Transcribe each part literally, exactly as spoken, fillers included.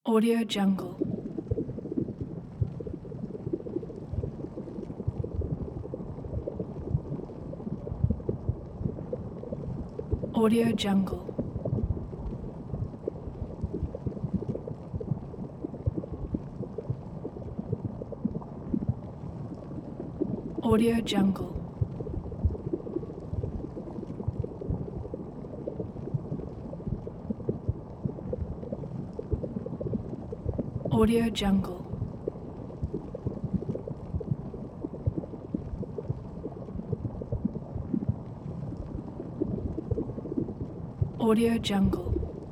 Audio Jungle. Audio Jungle. Audio Jungle. Audio Jungle. Audio Jungle.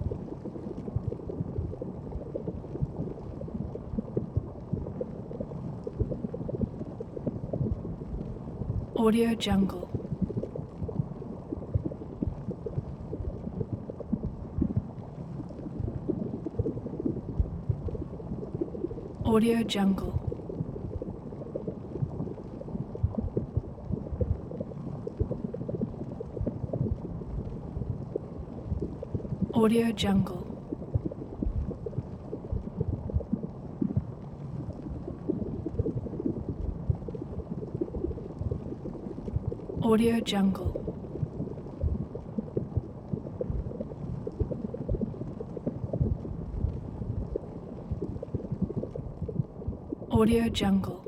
Audio Jungle. Audio Jungle. Audio Jungle. Audio Jungle. Audio Jungle.